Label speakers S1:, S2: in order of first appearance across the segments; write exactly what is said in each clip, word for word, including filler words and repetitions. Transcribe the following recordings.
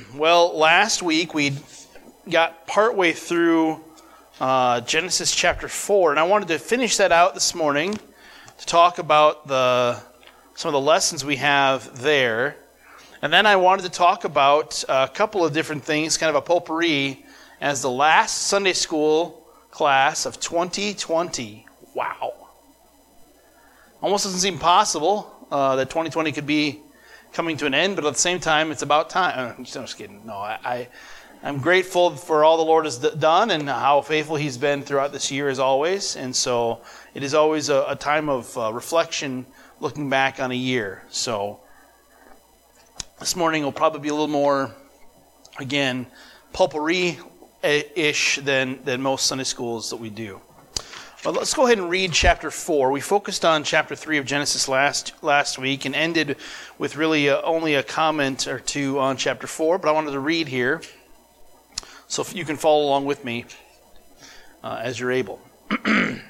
S1: Well, last week we got partway through uh, Genesis chapter four, and I wanted to finish that out this morning to talk about the some of the lessons we have there. And then I wanted to talk about a couple of different things, kind of a potpourri, as the last Sunday school class of twenty twenty. Wow. Almost doesn't seem possible uh, that twenty twenty could be coming to an end, but at the same time, it's about time. I'm just kidding. No, I, I, I'm grateful for all the Lord has d- done and how faithful He's been throughout this year, as always. And so it is always a, a time of uh, reflection, looking back on a year. So this morning will probably be a little more, again, potpourri-ish than, than most Sunday schools that we do. But let's go ahead and read chapter four. We focused on chapter three of Genesis last last week and ended with really a, only a comment or two on chapter four, but I wanted to read here so if you can follow along with me uh, as you're able. Now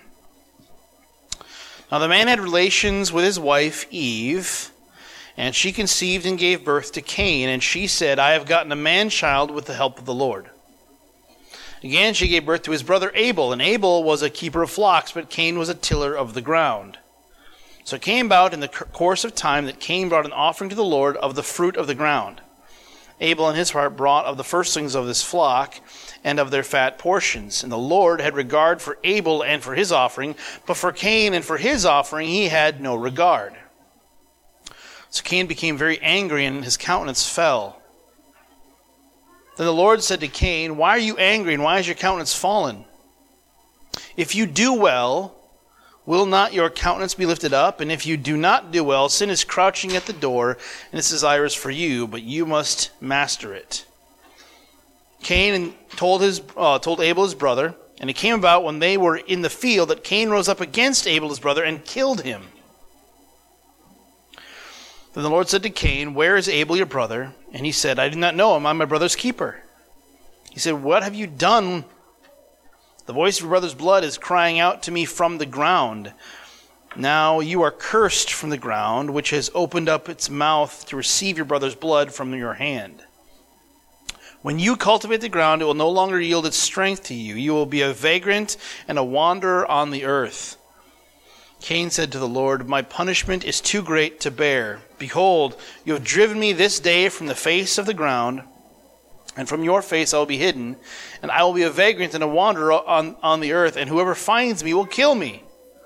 S1: the man had relations with his wife Eve, and she conceived and gave birth to Cain, and she said, I have gotten a man-child with the help of the Lord. Again, she gave birth to his brother Abel, and Abel was a keeper of flocks, but Cain was a tiller of the ground. So it came about in the course of time that Cain brought an offering to the Lord of the fruit of the ground. Abel in his heart brought of the firstlings of this flock and of their fat portions. And the Lord had regard for Abel and for his offering, but for Cain and for his offering he had no regard. So Cain became very angry, and his countenance fell. Then the Lord said to Cain, Why are you angry, and why is your countenance fallen? If you do well, will not your countenance be lifted up? And if you do not do well, sin is crouching at the door, and its desire is for you, but you must master it. Cain told his uh, told Abel his brother, and it came about when they were in the field that Cain rose up against Abel his brother and killed him. Then the Lord said to Cain, Where is Abel your brother? And he said, I do not know him. I'm my brother's keeper. He said, What have you done? The voice of your brother's blood is crying out to me from the ground. Now you are cursed from the ground, which has opened up its mouth to receive your brother's blood from your hand. When you cultivate the ground, it will no longer yield its strength to you. You will be a vagrant and a wanderer on the earth. Cain said to the Lord, My punishment is too great to bear. Behold, you have driven me this day from the face of the ground, and from your face I will be hidden, and I will be a vagrant and a wanderer on, on the earth, and whoever finds me will kill me.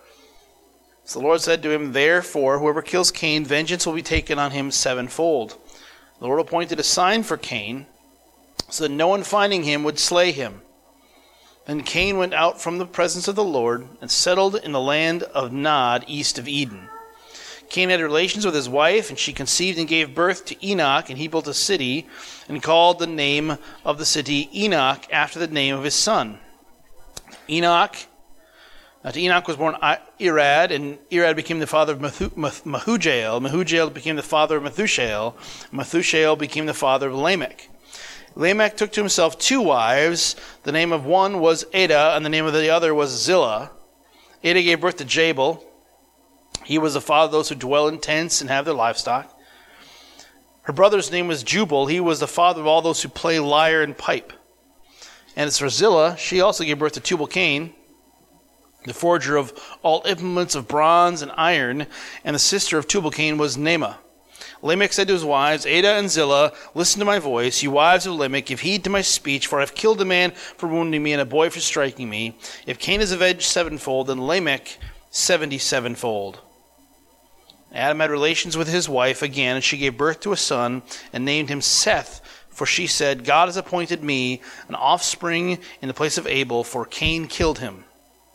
S1: So the Lord said to him, Therefore, whoever kills Cain, vengeance will be taken on him sevenfold. The Lord appointed a sign for Cain, so that no one finding him would slay him. Then Cain went out from the presence of the Lord and settled in the land of Nod, east of Eden. Cain had relations with his wife, and she conceived and gave birth to Enoch, and he built a city and called the name of the city Enoch after the name of his son. Enoch, uh, to Enoch was born Irad, and Irad became the father of Mehujael. Mehujael became the father of Methushael. Methushael became the father of Lamech. Lamech took to himself two wives. The name of one was Adah, and the name of the other was Zillah. Adah gave birth to Jabal. He was the father of those who dwell in tents and have their livestock. Her brother's name was Jubal. He was the father of all those who play lyre and pipe. And as for Zillah, she also gave birth to Tubal-Cain, the forger of all implements of bronze and iron, and the sister of Tubal-Cain was Naamah. Lamech said to his wives, Adah and Zillah, listen to my voice. You wives of Lamech, give heed to my speech, for I have killed a man for wounding me and a boy for striking me. If Cain is avenged sevenfold, then Lamech seventy-sevenfold. Adam had relations with his wife again, and she gave birth to a son and named him Seth, for she said, God has appointed me an offspring in the place of Abel, for Cain killed him.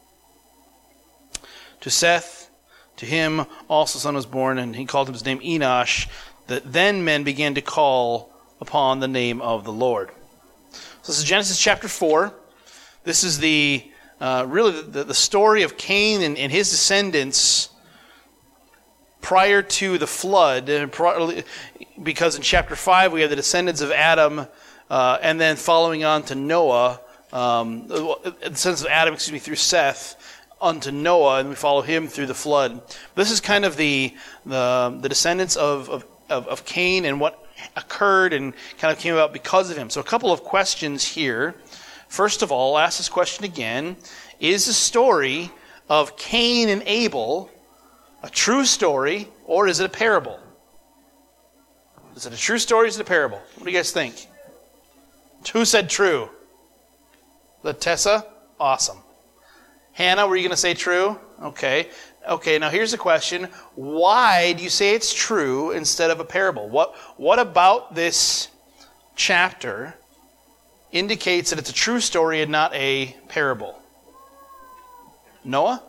S1: To Seth, to him also a son was born, and he called his name Enosh. That then men began to call upon the name of the Lord. So this is Genesis chapter four. This is the uh, really the, the story of Cain and, and his descendants prior to the flood, because in chapter five we have the descendants of Adam, uh, and then following on to Noah, um, the descendants of Adam, excuse me, through Seth, unto Noah, and we follow him through the flood. This is kind of the the, the descendants of, of, of Cain and what occurred and kind of came about because of him. So a couple of questions here. First of all, I'll ask this question again. Is the story of Cain and Abel a true story, or is it a parable? Is it a true story, or is it a parable? What do you guys think? Who said true? The Tessa? Awesome. Hannah, were you going to say true? Okay. Okay, now here's the question. Why do you say it's true instead of a parable? What, what about this chapter indicates that it's a true story and not a parable? Noah?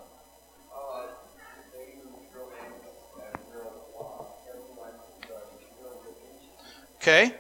S1: Okay.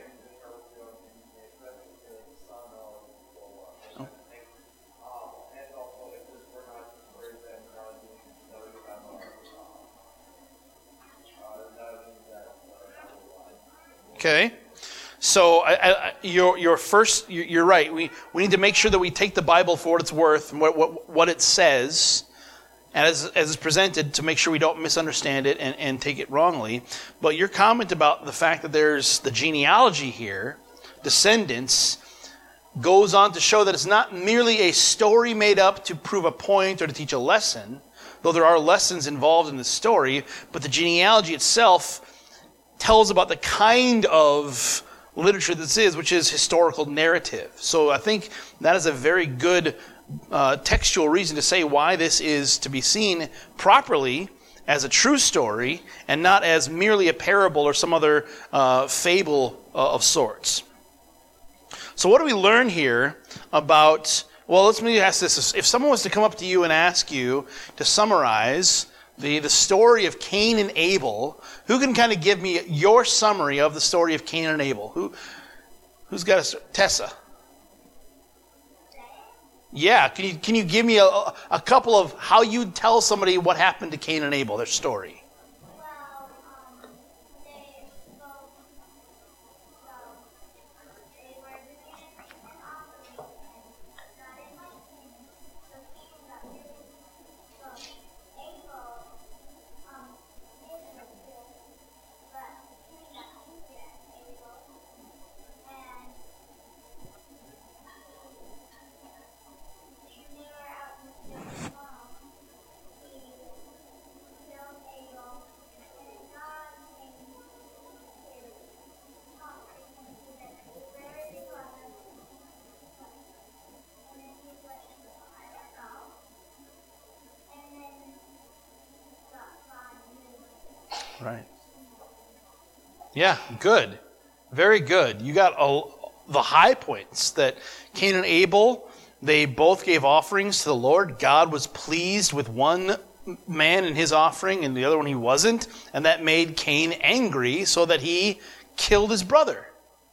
S1: Okay. So I, I, your your first, you're right. We we need to make sure that we take the Bible for what it's worth and what what, what it says, as as it's presented, to make sure we don't misunderstand it and, and take it wrongly. But your comment about the fact that there's the genealogy here, descendants, goes on to show that it's not merely a story made up to prove a point or to teach a lesson, though there are lessons involved in the story, but the genealogy itself tells about the kind of literature this is, which is historical narrative. So I think that is a very good uh, textual reason to say why this is to be seen properly as a true story and not as merely a parable or some other uh, fable uh, of sorts. So what do we learn here about, well, let's maybe ask this. If someone was to come up to you and ask you to summarize the, the story of Cain and Abel, who can kind of give me your summary of the story of Cain and Abel? Who, who's got a, Tessa? Yeah, can you can you give me a, a couple of how you'd tell somebody what happened to Cain and Abel, their story? Right. Yeah, good. Very good. You got a, the high points that Cain and Abel, they both gave offerings to the Lord. God was pleased with one man and his offering and the other one he wasn't. And that made Cain angry so that he killed his brother.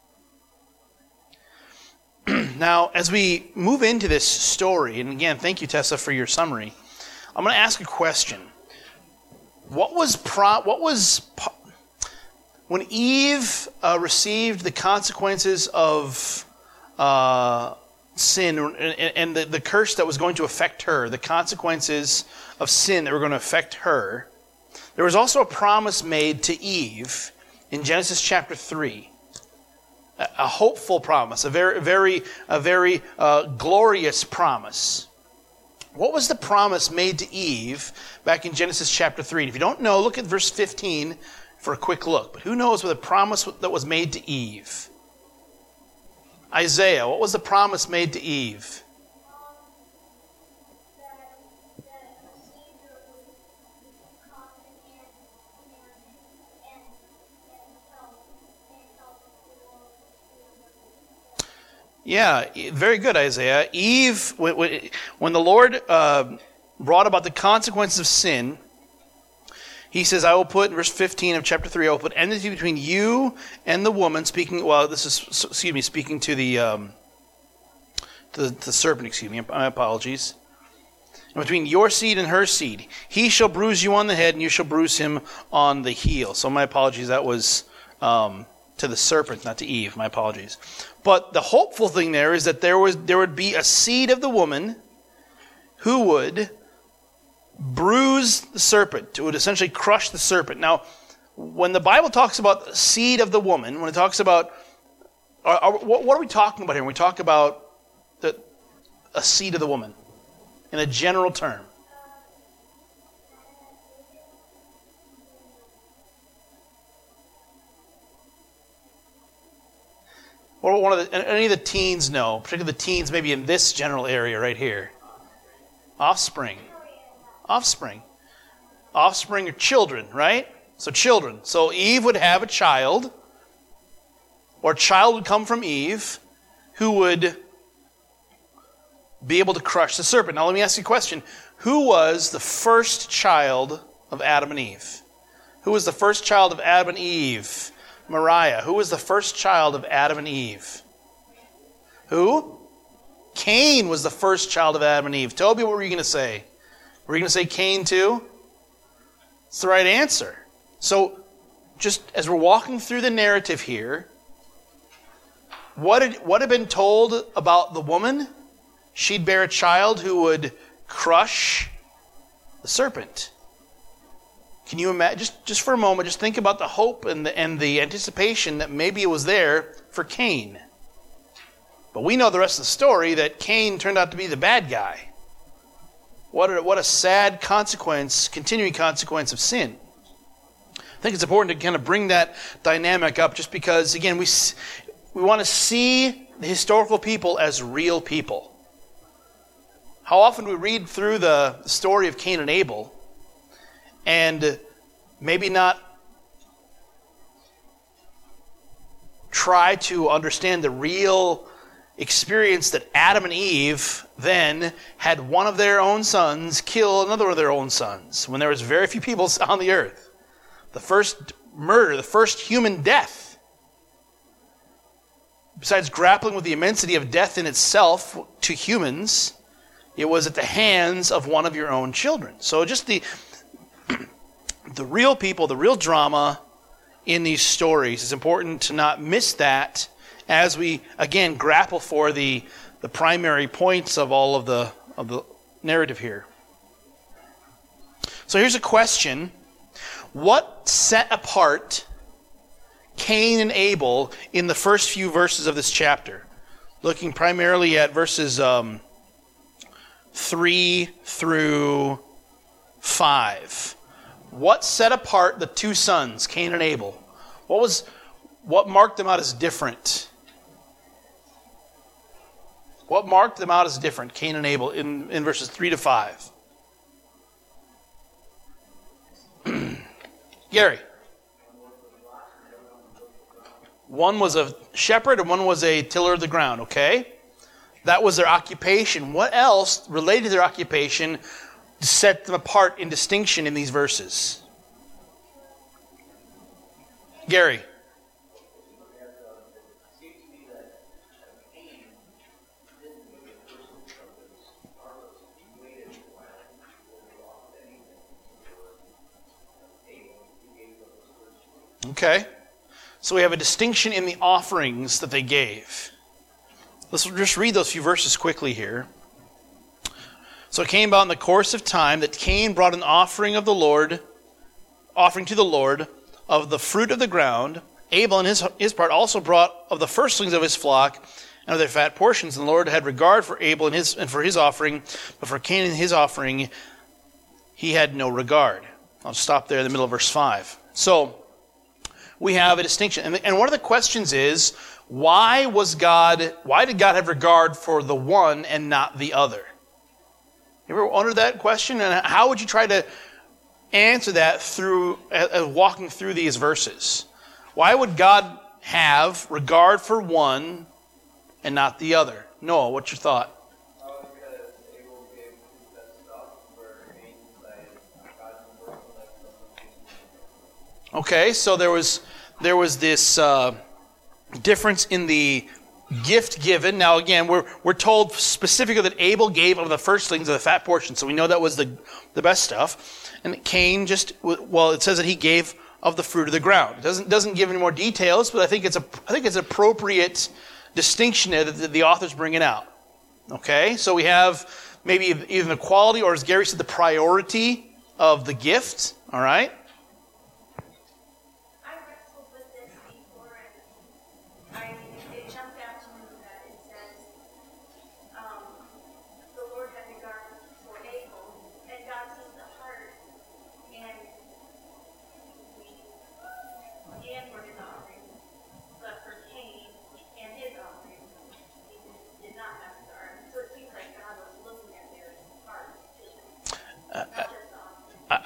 S1: Now, as we move into this story, and again, thank you, Tessa, for your summary, I'm going to ask a question. What was pro- what was when Eve uh, received the consequences of uh, sin and, and the, the curse that was going to affect her, the consequences of sin that were going to affect her, there was also a promise made to Eve in Genesis chapter three, a, a hopeful promise, a very very a very uh, glorious promise. What was the promise made to Eve back in Genesis chapter three? And if you don't know, look at verse fifteen for a quick look. But who knows what the promise that was made to Eve? Isaiah, what was the promise made to Eve? Yeah, very good, Isaiah. Eve, when the Lord uh, brought about the consequences of sin, he says, I will put, in verse fifteen of chapter three, I will put enmity between you and the woman, speaking, well, this is, excuse me, speaking to the, um, to the, the serpent, excuse me, my apologies. And between your seed and her seed, he shall bruise you on the head, and you shall bruise him on the heel. So my apologies, that was um, to the serpent, not to Eve, my apologies. But the hopeful thing there is that there was there would be a seed of the woman who would bruise the serpent, who would essentially crush the serpent. Now, when the Bible talks about seed of the woman, when it talks about, are, are, what are we talking about here? When we talk about the, a seed of the woman in a general term. Or one of the, any of the teens know, particularly the teens maybe in this general area right here. Offspring. Offspring. Offspring are children, right? So children. So Eve would have a child, or a child would come from Eve, who would be able to crush the serpent. Now let me ask you a question. Who was the first child of Adam and Eve? Who was the first child of Adam and Eve? Mariah. Who was the first child of Adam and Eve? Who? Cain was the first child of Adam and Eve. Toby, what were you going to say? Were you going to say Cain too? It's the right answer. So, just as we're walking through the narrative here, what had, what had been told about the woman? She'd bear a child who would crush the serpent. Can you imagine, just, just for a moment, just think about the hope and the, and the anticipation that maybe it was there for Cain. But we know the rest of the story, that Cain turned out to be the bad guy. What a, what a sad consequence, continuing consequence of sin. I think it's important to kind of bring that dynamic up just because, again, we, we want to see the historical people as real people. How often we read through the story of Cain and Abel and maybe not try to understand the real experience that Adam and Eve then had one of their own sons kill another of their own sons when there was very few people on the earth. The first murder, the first human death. Besides grappling with the immensity of death in itself to humans, it was at the hands of one of your own children. So just the the real people, the real drama in these stories, it's important to not miss that as we, again, grapple for the, the primary points of all of the, of the narrative here. So here's a question. What set apart Cain and Abel in the first few verses of this chapter? Looking primarily at verses um, three through five. What set apart the two sons, Cain and Abel? What was what marked them out as different? What marked them out as different, Cain and Abel, in, in verses three to five? Gary. One was a shepherd and one was a tiller of the ground, okay? That was their occupation. What else related to their occupation set them apart in distinction in these verses? Gary. Okay. So we have a distinction in the offerings that they gave. Let's just read those few verses quickly here. So it came about in the course of time that Cain brought an offering of the Lord, offering to the Lord of the fruit of the ground. Abel, in his, his part, also brought of the firstlings of his flock and of their fat portions. And the Lord had regard for Abel and, his, and for his offering, but for Cain and his offering, he had no regard. I'll stop there in the middle of verse five. So we have a distinction. And, and one of the questions is, why was God, why did God have regard for the one and not the other? You ever wondered that question? And how would you try to answer that through uh, walking through these verses? Why would God have regard for one and not the other? Noah, what's your thought? Okay, so there was there was this uh, difference in the gift given. Now again, we're we're told specifically that Abel gave of the firstlings of the fat portion, so we know that was the the best stuff. And Cain just, well, it says that he gave of the fruit of the ground. It doesn't doesn't give any more details, but I think it's a I think it's an appropriate distinction there that the, the author's bringing out. Okay, so we have maybe either the quality, or as Gary said, the priority of the gift. All right.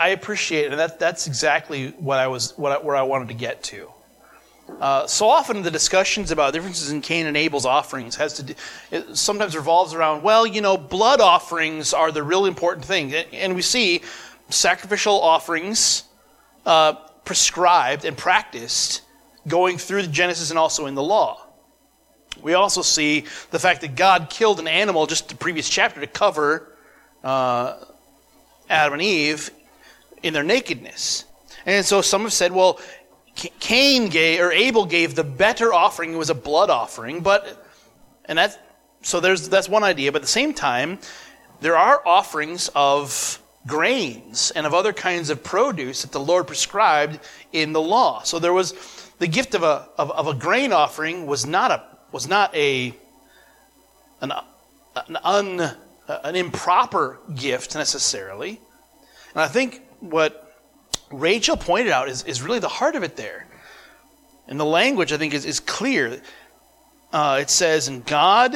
S1: I appreciate it, and that, that's exactly what I was, what I, where I wanted to get to. Uh, so often the discussions about differences in Cain and Abel's offerings has to do, it sometimes revolves around, well, you know, blood offerings are the real important thing. And we see sacrificial offerings uh, prescribed and practiced going through the Genesis and also in the law. We also see the fact that God killed an animal just the previous chapter to cover uh, Adam and Eve in their nakedness. And so some have said, well, Cain gave, or Abel gave the better offering. It was a blood offering, but, and that's, so there's, that's one idea. But at the same time, there are offerings of grains and of other kinds of produce that the Lord prescribed in the law. So there was, the gift of a, of, of a grain offering was not a, was not a, an, an un, an improper gift necessarily. And I think what Rachel pointed out is, is really the heart of it there. And the language, I think, is, is clear. Uh, it says, and God,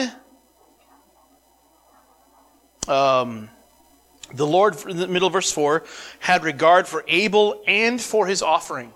S1: um, the Lord, in the middle of verse four, had regard for Abel and for his offering.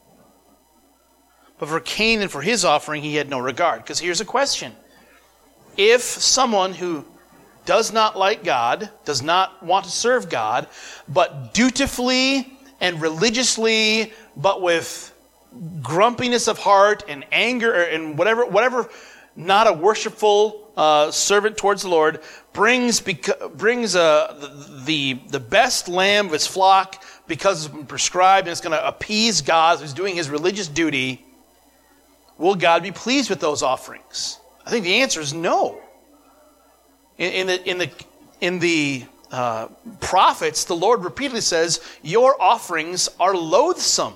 S1: But for Cain and for his offering, he had no regard. Because here's a question. If someone who does not like God, does not want to serve God, but dutifully and religiously, but with grumpiness of heart and anger and whatever, whatever, not a worshipful uh, servant towards the Lord, brings beca- brings uh, the the best lamb of his flock because it's been prescribed and it's going to appease God, who's doing his religious duty. Will God be pleased with those offerings? I think the answer is no. In, in the in the in the Uh, prophets, the Lord repeatedly says, your offerings are loathsome.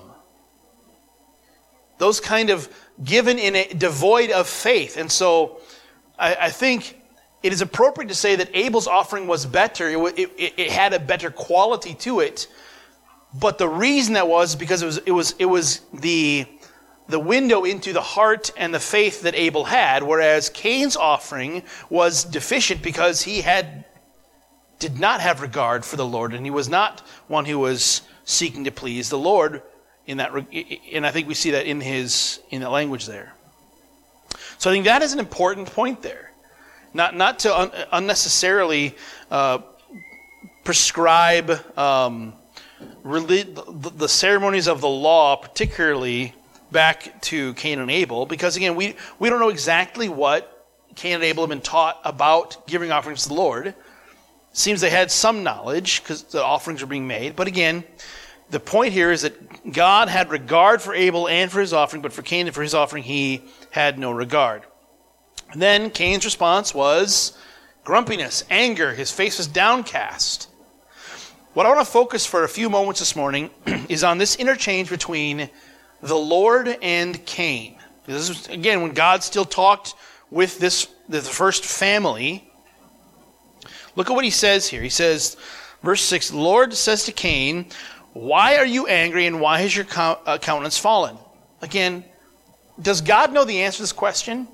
S1: Those kind of given in a devoid of faith. And so I, I think it is appropriate to say that Abel's offering was better. It, it, it had a better quality to it. But the reason that was because it was it was it was the the window into the heart and the faith that Abel had, whereas Cain's offering was deficient because he had did not have regard for the Lord, and he was not one who was seeking to please the Lord in that, and I think we see that in his in the language there. So I think that is an important point there, not not to un, unnecessarily uh, prescribe um, relig- the, the ceremonies of the law, particularly back to Cain and Abel, because again we we don't know exactly what Cain and Abel have been taught about giving offerings to the Lord. Seems they had some knowledge because the offerings were being made. But again, the point here is that God had regard for Abel and for his offering, but for Cain and for his offering he had no regard. And then Cain's response was grumpiness, anger. His face was downcast. What I want to focus for a few moments this morning is on this interchange between the Lord and Cain. This is, again, when God still talked with this the first family. Look at what he says here. He says, verse six, the Lord says to Cain, why are you angry and why has your countenance fallen? Again, does God know the answer to this question?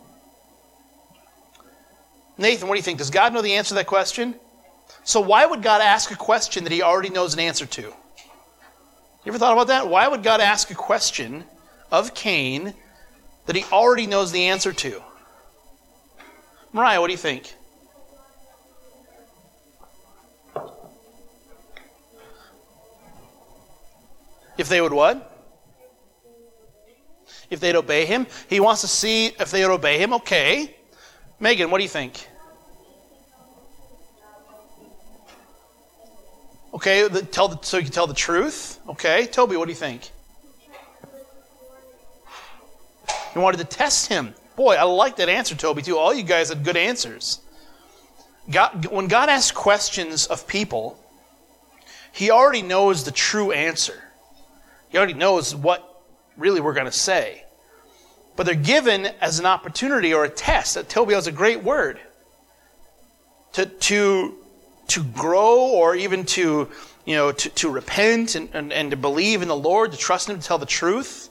S1: Nathan, what do you think? Does God know the answer to that question? So why would God ask a question that he already knows an answer to? You ever thought about that? Why would God ask a question of Cain that he already knows the answer to? Mariah, what do you think? If they would what? If they'd obey him. He wants to see if they would obey him. Okay. Megan, what do you think? Okay, the, tell the, so you can tell the truth. Okay. Toby, what do you think? You wanted to test him. Boy, I like that answer, Toby, too. All you guys had good answers. God, when God asks questions of people, he already knows the true answer. He already knows what really we're going to say. But they're given as an opportunity or a test. That Toby has a great word. To to to grow or even to you know to, to repent and, and, and to believe in the Lord, to trust him, to tell the truth.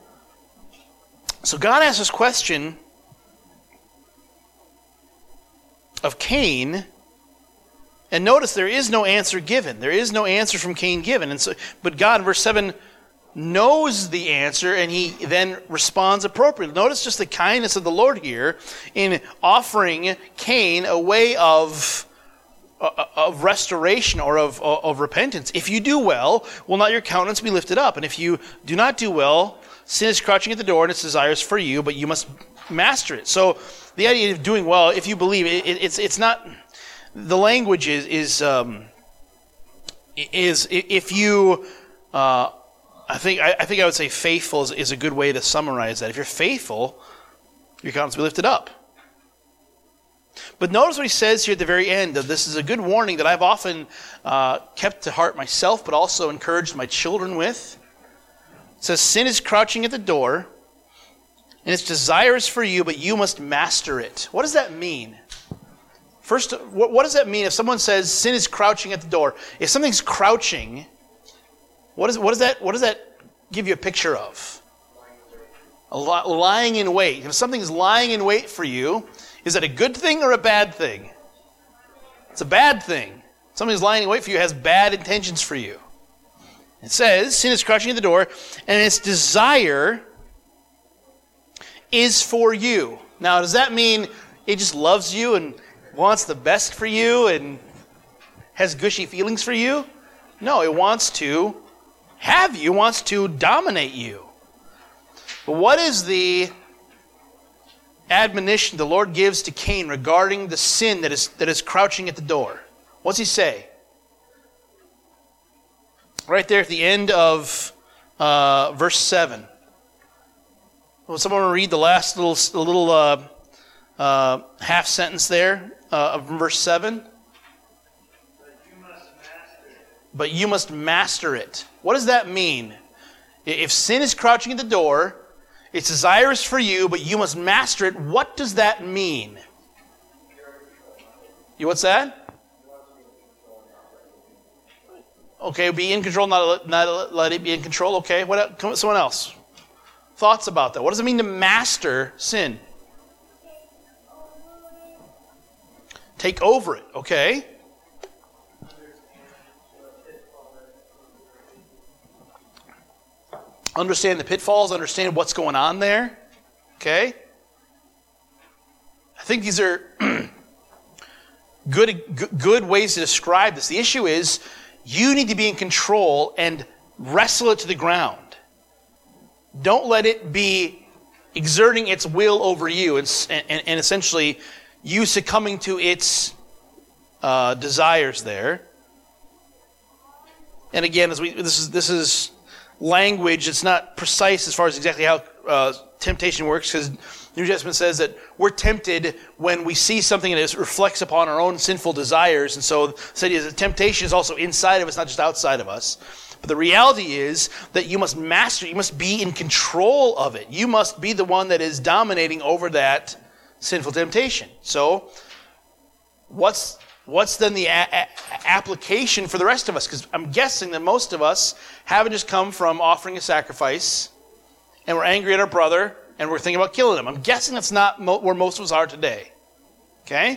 S1: So God asks this question of Cain, And notice there is no answer given. There is no answer from Cain given. And so, but God in verse seven knows the answer, and he then responds appropriately. Notice just the kindness of the Lord here in offering Cain a way of, of restoration or of, of repentance. If you do well, will not your countenance be lifted up? And if you do not do well, sin is crouching at the door and its desires for you, but you must master it. So the idea of doing well, if you believe, it, it, it's it's not, the language is, is, um, is if you... Uh, I think I, I think I would say faithful is, is a good way to summarize that. If you're faithful, your countenance will be lifted up. But notice what he says here at the very end. Of this is a good warning that I've often uh, kept to heart myself, but also encouraged my children with. It says, sin is crouching at the door, and its desire is for you, but you must master it. What does that mean? First, what, what does that mean if someone says sin is crouching at the door? If something's crouching... What, is, what, does that, what does that give you a picture of? A li- lying in wait. If something is lying in wait for you, is that a good thing or a bad thing? It's a bad thing. Something is lying in wait for you has bad intentions for you. It says, sin is crouching at the door, and its desire is for you. Now, does that mean it just loves you and wants the best for you and has gushy feelings for you? No, it wants to have you, wants to dominate you. But what is the admonition the Lord gives to Cain regarding the sin that is that is crouching at the door? What's he say? Right there at the end of uh, verse seven. Will someone read the last little little uh, uh, half sentence there uh, of verse seven? But you must master it. What does that mean? If sin is crouching at the door, its desire is for you, but you must master it. What does that mean? You what's that? Okay, be in control, not, not let it be in control. Okay, what? Someone else. Thoughts about that? What does it mean to master sin? Take over it. Okay. Understand the pitfalls, understand what's going on there. Okay? I think these are good, good ways to describe this. The issue is you need to be in control and wrestle it to the ground. Don't let it be exerting its will over you and, and, and essentially you succumbing to its uh, desires there. And again, as we this is this is language. It's not precise as far as exactly how uh, temptation works, because the New Testament says that we're tempted when we see something that reflects upon our own sinful desires. And so the idea is that temptation is also inside of us, not just outside of us. But the reality is that you must master, you must be in control of it. You must be the one that is dominating over that sinful temptation. So what's What's then the a- a- application for the rest of us? Because I'm guessing that most of us haven't just come from offering a sacrifice and we're angry at our brother and we're thinking about killing him. I'm guessing that's not mo- where most of us are today. Okay?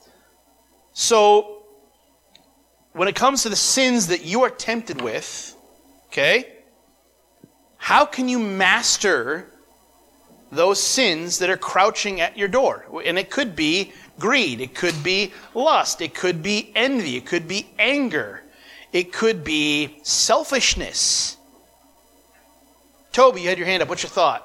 S1: So, when it comes to the sins that you are tempted with, okay, how can you master those sins that are crouching at your door? And it could be greed, it could be lust, it could be envy, it could be anger, it could be selfishness. Toby, you had your hand up. What's your thought?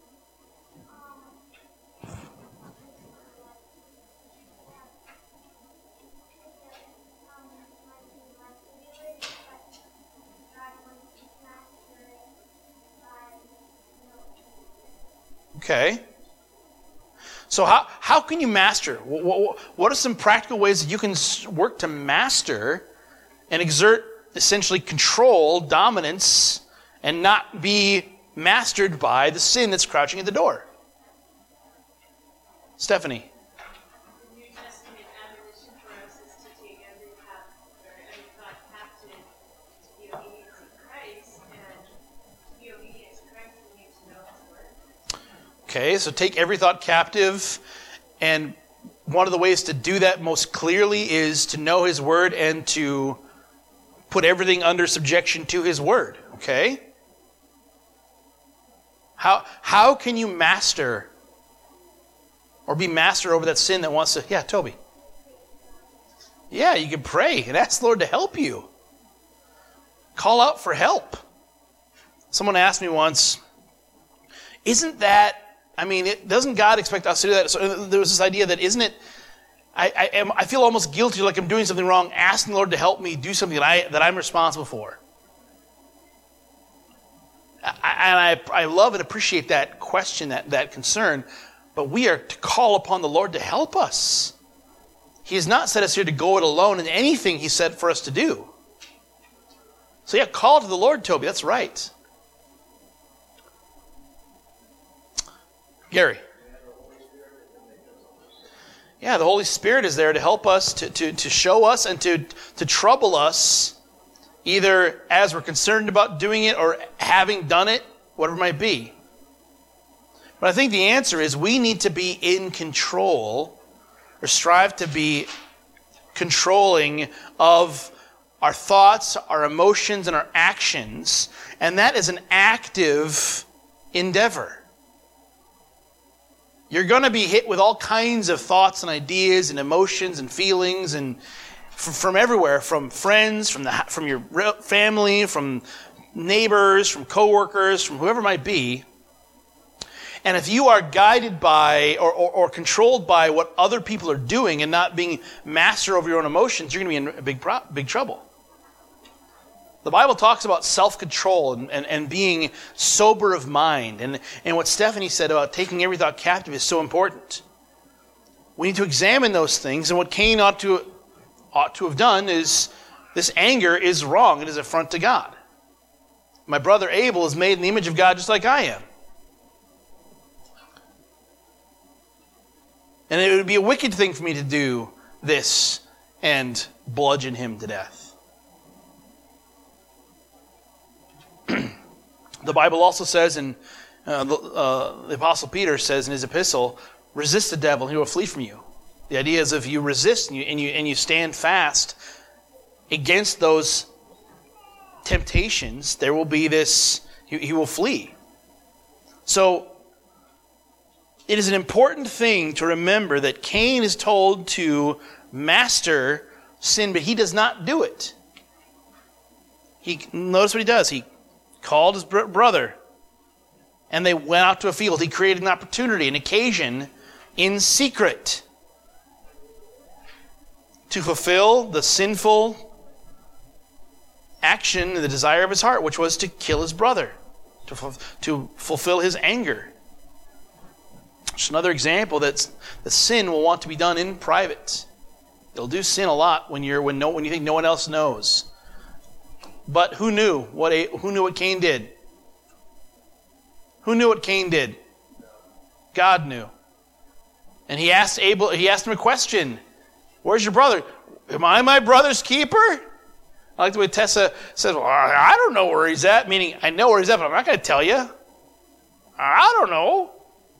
S1: Okay. So how how can you master? What, what are some practical ways that you can work to master and exert essentially control, dominance, and not be mastered by the sin that's crouching at the door? Stephanie.
S2: The New Testament admonition for us is to take every thought, or every thought captive to be obedient to Christ, and to be obedient to Christ, we need to know His word.
S1: Okay, so take every thought captive and one of the ways to do that most clearly is to know his word and to put everything under subjection to his word, okay? How, how can you master or be master over that sin that wants to... Yeah, Toby. Yeah, you can pray and ask the Lord to help you. Call out for help. Someone asked me once, isn't that... I mean, it, doesn't God expect us to do that? So there was this idea that, isn't it... I, I, am, I feel almost guilty, like I'm doing something wrong, asking the Lord to help me do something that, I, that I'm responsible for. I, and I, I love and appreciate that question, that, that concern, but we are to call upon the Lord to help us. He has not set us here to go it alone in anything He said for us to do. So yeah, call to the Lord, Toby. That's right. Gary. Yeah, the Holy Spirit is there to help us, to, to, to show us and to, to trouble us, either as we're concerned about doing it or having done it, whatever it might be. But I think the answer is we need to be in control, or strive to be controlling of our thoughts, our emotions, and our actions. And that is an active endeavor. You're going to be hit with all kinds of thoughts and ideas and emotions and feelings and from, from everywhere, from friends, from the from your family, from neighbors, from coworkers, from whoever it might be. And if you are guided by or, or, or controlled by what other people are doing and not being master over your own emotions, you're going to be in big pro- big trouble. The Bible talks about self-control and, and, and being sober of mind. And, and what Stephanie said about taking every thought captive is so important. We need to examine those things. And what Cain ought to, ought to have done is, this anger is wrong. It is an affront to God. My brother Abel is made in the image of God just like I am. And it would be a wicked thing for me to do this and bludgeon him to death. The Bible also says, and uh, the, uh, the Apostle Peter says in his epistle, resist the devil and he will flee from you. The idea is if you resist and you, and you, and you stand fast against those temptations, there will be this, he, he will flee. So, it is an important thing to remember that Cain is told to master sin, but he does not do it. He notice what he does. He called his br- brother, and they went out to a field. He created an opportunity, an occasion, in secret to fulfill the sinful action, the desire of his heart, which was to kill his brother, to, f- to fulfill his anger. Just another example that the sin will want to be done in private. It'll do sin a lot when you're when no when you think no one else knows. But who knew what a, who knew what Cain did? Who knew what Cain did? God knew. And he asked Abel. He asked him a question. Where's your brother? Am I my brother's keeper? I like the way Tessa says, well, I don't know where he's at. Meaning, I know where he's at, but I'm not going to tell you. I don't know.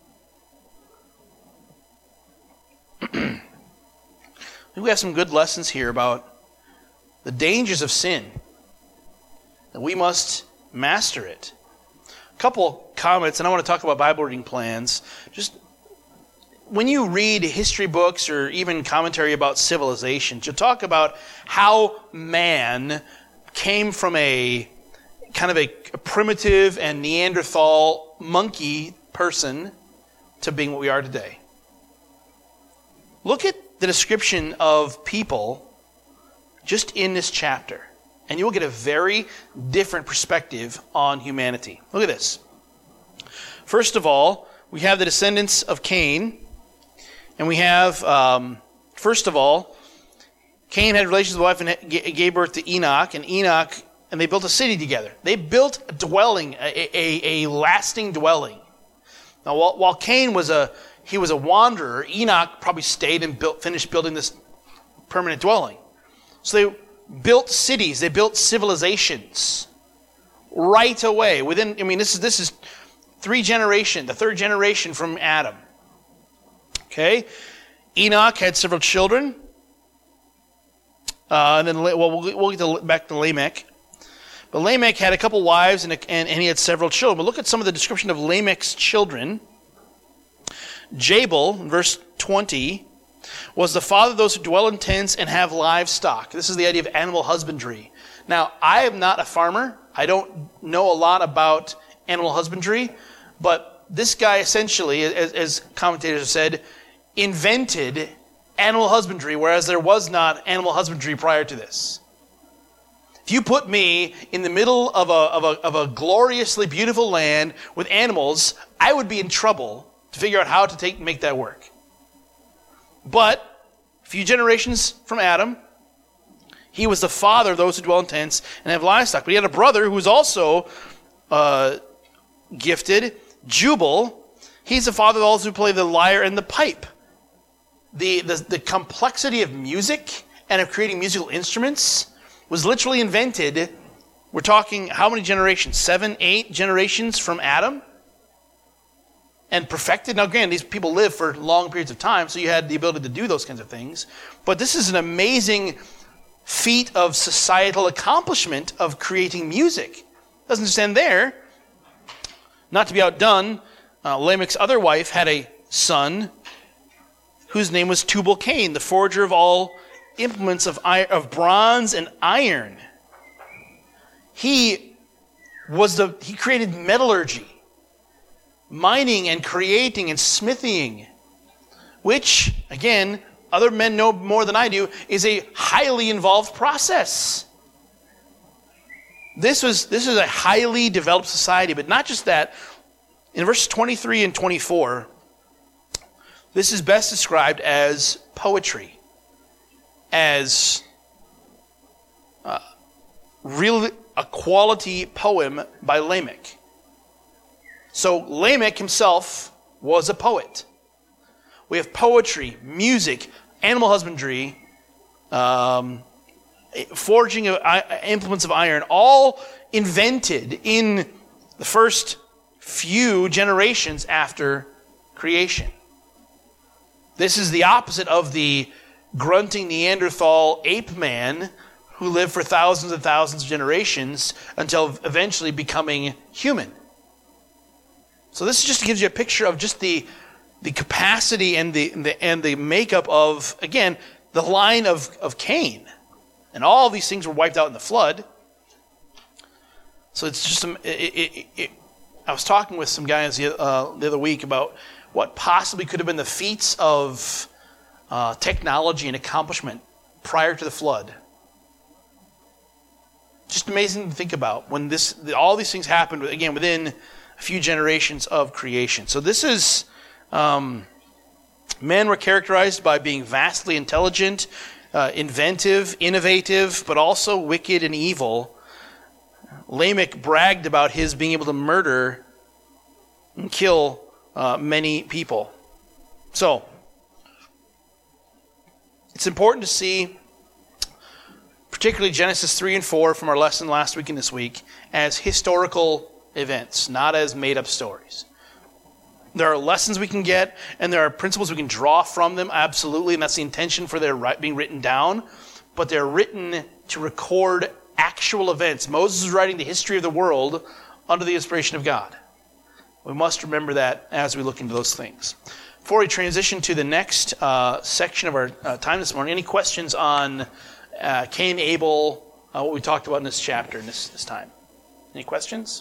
S1: We have some good lessons here about the dangers of sin. And we must master it. A couple comments, and I want to talk about Bible reading plans. Just when you read history books or even commentary about civilizations, you'll talk about how man came from a kind of a, a primitive and Neanderthal monkey person to being what we are today. Look at the description of people just in this chapter, and you'll get a very different perspective on humanity. Look at this. First of all, we have the descendants of Cain, and we have, um, first of all, Cain had relations with his wife and gave birth to Enoch, and Enoch, and they built a city together. They built a dwelling, a, a, a lasting dwelling. Now, while, while Cain was a he was a wanderer, Enoch probably stayed and built, finished building this permanent dwelling. So they built cities, they built civilizations right away. Within, I mean, this is this is three generations, the third generation from Adam. Okay? Enoch had several children. Uh, and then, well, we'll, we'll get to, back to Lamech. But Lamech had a couple wives, and, and, and he had several children. But look at some of the description of Lamech's children. Jabal, in verse twenty, was the father of those who dwell in tents and have livestock. This is the idea of animal husbandry. Now, I am not a farmer. I don't know a lot about animal husbandry. But this guy essentially, as, as commentators have said, invented animal husbandry, whereas there was not animal husbandry prior to this. If you put me in the middle of a, of a, of a gloriously beautiful land with animals, I would be in trouble to figure out how to take make that work. But a few generations from Adam, he was the father of those who dwell in tents and have livestock. But he had a brother who was also uh, gifted, Jubal. He's the father of those who play the lyre and the pipe. The, the, the complexity of music and of creating musical instruments was literally invented. We're talking how many generations? Seven, eight generations from Adam? And perfected. Now, again, these people lived for long periods of time, so you had the ability to do those kinds of things. But this is an amazing feat of societal accomplishment of creating music. Doesn't just end there. Not to be outdone, uh, Lamech's other wife had a son whose name was Tubal-Cain, the forger of all implements of, iron, of bronze and iron. He was the he created metallurgy, mining and creating and smithing, which, again, other men know more than I do, is a highly involved process. This was this is a highly developed society, but not just that. In verses twenty-three and twenty-four, this is best described as poetry, as uh, really a quality poem by Lamech. So Lamech himself was a poet. We have poetry, music, animal husbandry, um, forging of implements of iron, all invented in the first few generations after creation. This is the opposite of the grunting Neanderthal ape man who lived for thousands and thousands of generations until eventually becoming human. So this just gives you a picture of just the the capacity and the, the and the makeup of, again, the line of, of Cain. And all these things were wiped out in the flood. So it's just, it, it, it, I was talking with some guys the, uh, the other week about what possibly could have been the feats of uh, technology and accomplishment prior to the flood. Just amazing to think about when this all these things happened, again, within a few generations of creation. So this is, um, men were characterized by being vastly intelligent, uh, inventive, innovative, but also wicked and evil. Lamech bragged about his being able to murder and kill uh, many people. So, it's important to see, particularly Genesis three and four from our lesson last week and this week, as historical events, not as made-up stories. There are lessons we can get, and there are principles we can draw from them, absolutely, and that's the intention for their being written down, but they're written to record actual events. Moses is writing the history of the world under the inspiration of God. We must remember that as we look into those things. Before we transition to the next uh, section of our uh, time this morning, any questions on uh, Cain, Abel, uh, what we talked about in this chapter, in this, this time? Any questions?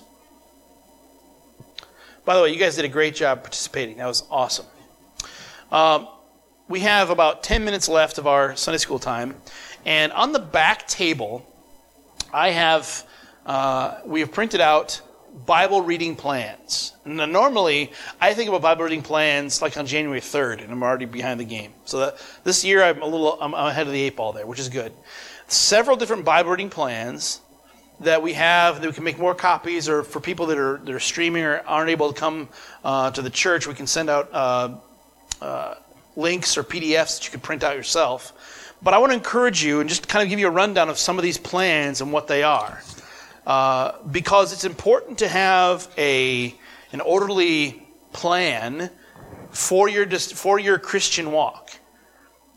S1: By the way, you guys did a great job participating. That was awesome. Um, we have about ten minutes left of our Sunday school time. And on the back table, I have, uh, we have printed out Bible reading plans. Now, normally, I think about Bible reading plans like on January third, and I'm already behind the game. So that, this year, I'm a little, I'm ahead of the eight ball there, which is good. Several different Bible reading plans that we have, that we can make more copies, or for people that are that are streaming or aren't able to come uh, to the church, we can send out uh, uh, links or P D Fs that you can print out yourself. But I want to encourage you and just kind of give you a rundown of some of these plans and what they are. Uh, because it's important to have a an orderly plan for your for your Christian walk.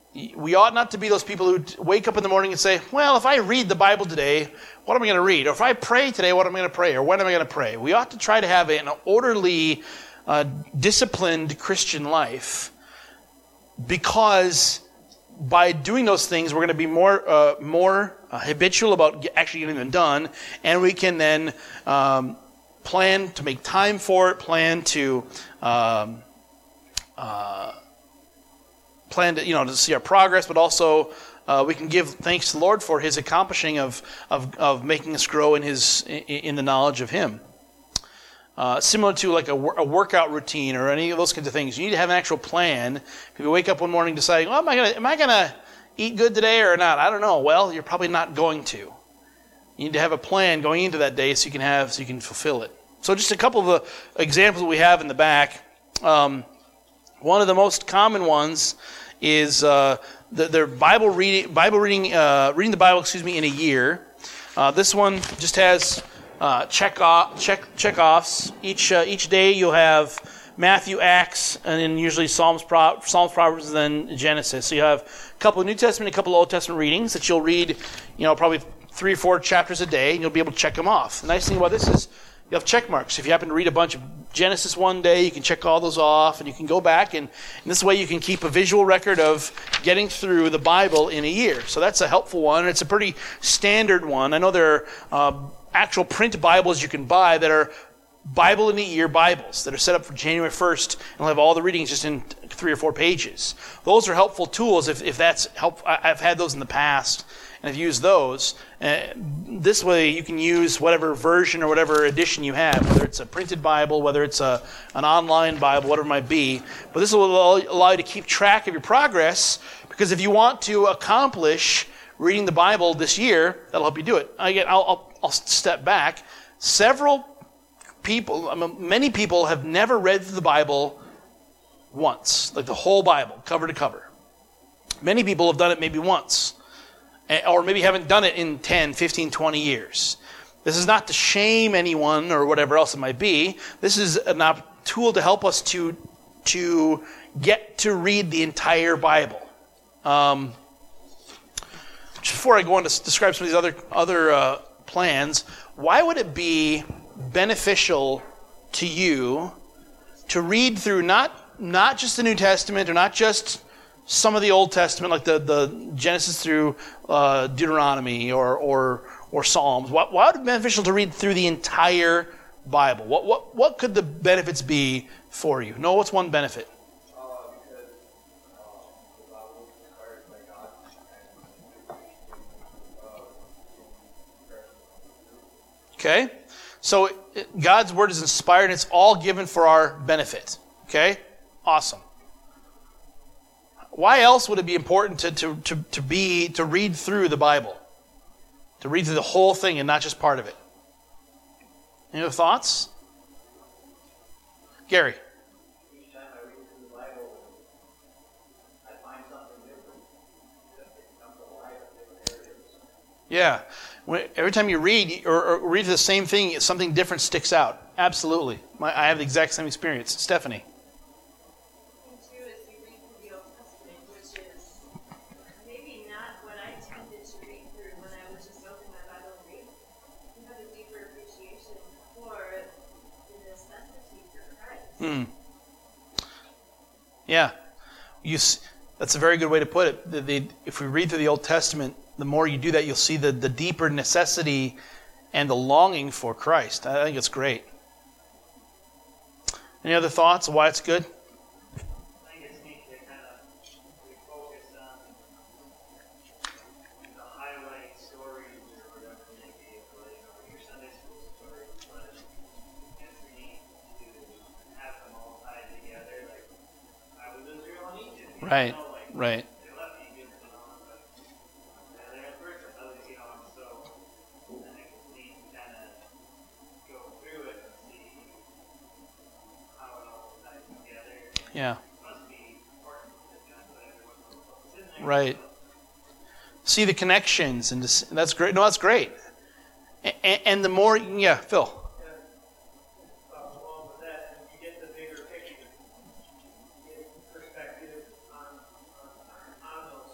S1: we ought not to be those people who wake up in the morning and say, well, if I read the Bible today, what am I going to read? Or if I pray today, what am I going to pray? Or when am I going to pray? We ought to try to have an orderly, uh, disciplined Christian life, because by doing those things, we're going to be more uh, more uh, habitual about get, actually getting them done, and we can then um, plan to make time for it, plan to um, uh, plan to you know to see our progress, but also uh, we can give thanks to the Lord for His accomplishing of of of making us grow in His in the knowledge of Him. Uh, similar to like a, a workout routine or any of those kinds of things, you need to have an actual plan. If you wake up one morning deciding, well, am I gonna am I gonna eat good today or not? I don't know. Well, you're probably not going to. You need to have a plan going into that day so you can have so you can fulfill it. So just a couple of the examples we have in the back. Um, one of the most common ones is uh, the, their Bible reading, Bible reading, uh, reading the Bible, excuse me, in a year. Uh, this one just has uh, check off, check check-offs. Each uh, each day you'll have Matthew, Acts, and then usually Psalms, Pro- Psalms, Proverbs, and then Genesis. So you have a couple of New Testament, a couple of Old Testament readings that you'll read, you know, probably three or four chapters a day, and you'll be able to check them off. The nice thing about this is you have check marks. If you happen to read a bunch of Genesis one day, you can check all those off, and you can go back, and, and this way you can keep a visual record of getting through the Bible in a year. So that's a helpful one, and it's a pretty standard one. I know there are uh, actual print Bibles you can buy that are Bible in a Year Bibles that are set up for January first, and will have all the readings just in three or four pages. Those are helpful tools if, if that's help. I've had those in the past, and I've used those. Uh, this way you can use whatever version or whatever edition you have, whether it's a printed Bible, whether it's a an online Bible, whatever it might be. But this will allow you to keep track of your progress, because if you want to accomplish reading the Bible this year, that'll help you do it. Again, I'll, I'll, I'll step back. Several people, I mean, many people have never read through the Bible once, like the whole Bible, cover to cover. Many people have done it maybe once, or maybe haven't done it in ten, fifteen, twenty years. This is not to shame anyone or whatever else it might be. This is an op- tool to help us to, to get to read the entire Bible. Um, just before I go on to describe some of these other, other uh, plans, why would it be beneficial to you to read through not not just the New Testament or not just some of the Old Testament, like the, the Genesis through uh, Deuteronomy or or or Psalms? Why, why would it be beneficial to read through the entire Bible? What what what could the benefits be for you? No, what's one benefit? Okay, so God's Word is inspired and it's all given for our benefit. Okay, awesome. Why else would it be important to, to, to, to be to read through the Bible? To read through the whole thing and not just part of it? Any other thoughts? Gary?
S3: Each time I read through the Bible, I find something different. It comes alive in different areas.
S1: Yeah. When, every time you read or, or read the same thing, something different sticks out. Absolutely. My, I have the exact same experience. Stephanie?
S2: And two is you read through the Old Testament, which is maybe not what I tended to read through when I would just open my Bible and read. You have a deeper appreciation for the necessity for Christ.
S1: Hmm. Yeah. You, that's a very good way to put it. The, the, if we read through the Old Testament, the more you do that, you'll see the, the deeper necessity and the longing for Christ. I think it's great. Any other thoughts on why it's good?
S3: I think it's neat to kind of refocus on the highlight stories or whatever it may be, or, you know, your Sunday school stories, but it's neat to have them all tied together. Like, I was Israel and Egypt. You
S1: Right,
S3: know, like,
S1: right.
S3: they left Egypt and all, but yeah, they're at first, I was, you know, so I think it's neat to kind of go through it and see how it all ties together.
S1: Yeah.
S3: Must be important to kind of put everyone else in there.
S1: Right. See the connections, and just, that's great. No, that's great. And, and the more, yeah, Phil.
S3: Along with that, you get the bigger picture, you get perspective on, on, on those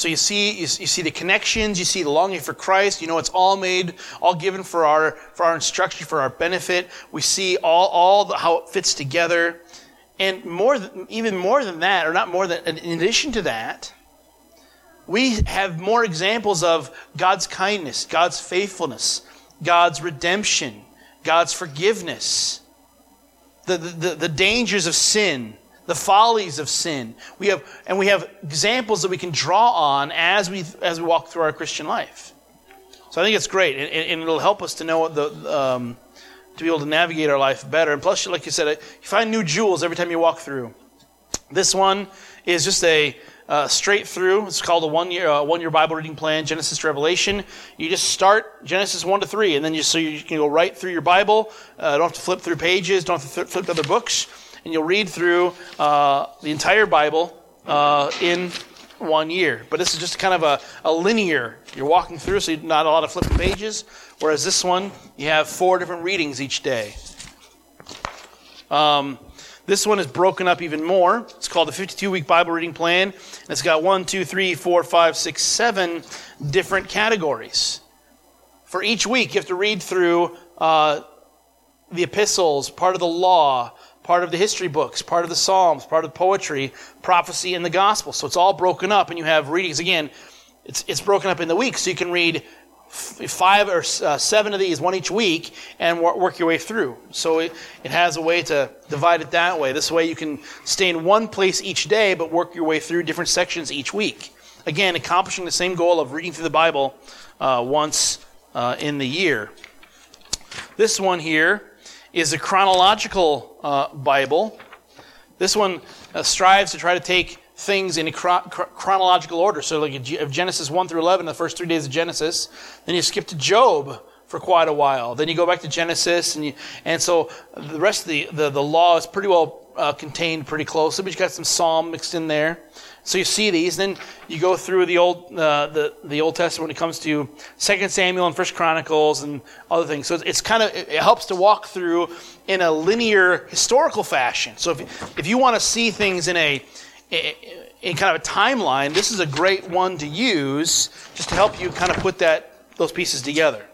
S1: So you see, you, you see the connections, you see the longing for Christ. You know, it's all made, all given for our for our instruction, for our benefit. We see all all the, how it fits together, and more, even more than that, or not more than. In addition to that, we have more examples of God's kindness, God's faithfulness, God's redemption, God's forgiveness, the the, the dangers of sin, the follies of sin. We have, and we have examples that we can draw on as we as we walk through our Christian life. So I think it's great, and, and it'll help us to know the um, to be able to navigate our life better. And plus, like you said, you find new jewels every time you walk through. This one is just a uh, straight through. It's called a one year uh, one year Bible reading plan, Genesis to Revelation. You just start Genesis one to three, and then you so you can go right through your Bible. Uh, don't have to flip through pages. Don't have to th- flip to other books. And you'll read through uh, the entire Bible uh, in one year. But this is just kind of a, a linear. You're walking through, so not a lot of flipping pages. Whereas this one, you have four different readings each day. Um, this one is broken up even more. It's called the fifty-two week Bible reading plan. And it's got one, two, three, four, five, six, seven different categories. For each week, you have to read through uh, the epistles, part of the law, part of the history books, part of the Psalms, part of poetry, prophecy, and the gospel. So it's all broken up, and you have readings. Again, it's it's broken up in the week, so you can read f- five or uh, seven of these, one each week, and w- work your way through. So it, it has a way to divide it that way. This way you can stay in one place each day, but work your way through different sections each week. Again, accomplishing the same goal of reading through the Bible uh, once uh, in the year. This one here is a chronological uh, Bible. This one uh, strives to try to take things in a chro- chronological order. So like if Genesis one through eleven, the first three days of Genesis, then you skip to Job for quite a while. Then you go back to Genesis, and you, and so the rest of the, the, the law is pretty well uh, contained pretty closely, but you got some Psalm mixed in there. So you see these, then you go through the old uh, the the Old Testament when it comes to Second Samuel and First Chronicles and other things. So it's, it's kind of it helps to walk through in a linear historical fashion. So if if you want to see things in a in kind of a timeline, this is a great one to use just to help you kind of put that those pieces together.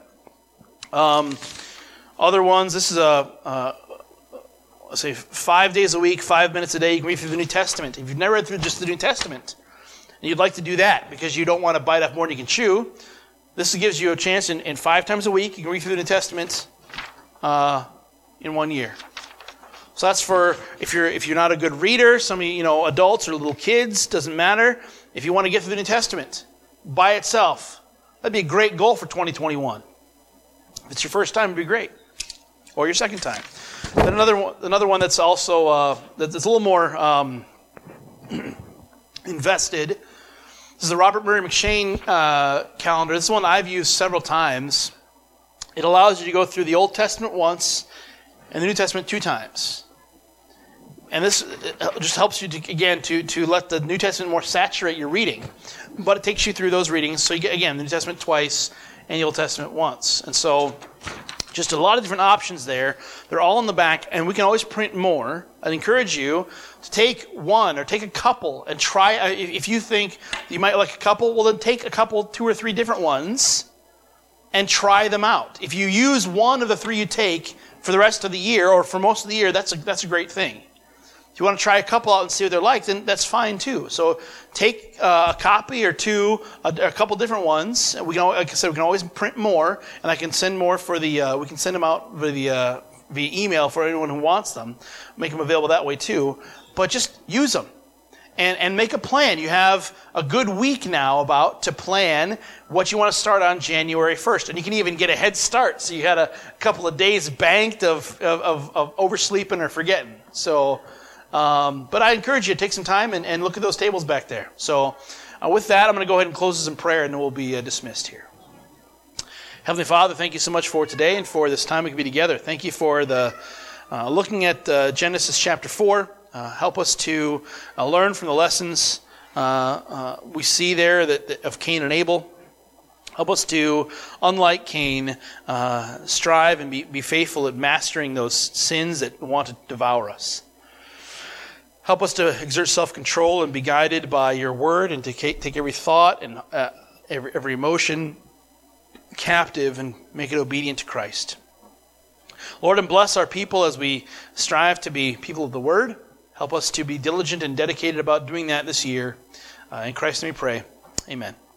S1: Um, other ones, this is a. a Let's say five days a week, five minutes a day, you can read through the New Testament. If you've never read through just the New Testament, and you'd like to do that because you don't want to bite off more than you can chew, this gives you a chance in, in five times a week, you can read through the New Testament uh, in one year. So that's for if you're if you're not a good reader, some of you, you know, adults or little kids, doesn't matter. If you want to get through the New Testament by itself, that'd be a great goal for twenty twenty-one. If it's your first time, it'd be great. Or your second time. Then another one, another one that's also uh, that's a little more um, invested. This is the Robert Murray McCheyne uh, calendar. This is one I've used several times. It allows you to go through the Old Testament once and the New Testament two times. And this just helps you to, again to to let the New Testament more saturate your reading, but it takes you through those readings. So you get again the New Testament twice and the Old Testament once, and so. Just a lot of different options there. They're all in the back, and we can always print more. I'd encourage you to take one or take a couple and try. If you think you might like a couple, well, then take a couple, two or three different ones and try them out. If you use one of the three you take for the rest of the year or for most of the year, that's a, that's a great thing. If you want to try a couple out and see what they're like, then that's fine too. So take uh, a copy or two, a, a couple different ones. We can, like I said, we can always print more, and I can send more for the. Uh, we can send them out via the, uh, via email for anyone who wants them. Make them available that way too. But just use them, and and make a plan. You have a good week now about to plan what you want to start on January first, and you can even get a head start. So you had a couple of days banked of of, of, of oversleeping or forgetting. So. Um, but I encourage you to take some time and, and look at those tables back there. So uh, with that, I'm going to go ahead and close this in prayer, and then we'll be uh, dismissed here. Heavenly Father, thank you so much for today and for this time we can be together. Thank you for the uh, looking at uh, Genesis chapter four. Uh, help us to uh, learn from the lessons uh, uh, we see there that, that of Cain and Abel. Help us to, unlike Cain, uh, strive and be, be faithful at mastering those sins that want to devour us. Help us to exert self-control and be guided by your word, and to take every thought and uh, every, every emotion captive and make it obedient to Christ. Lord, and bless our people as we strive to be people of the word. Help us to be diligent and dedicated about doing that this year. Uh, in Christ's name we pray. Amen.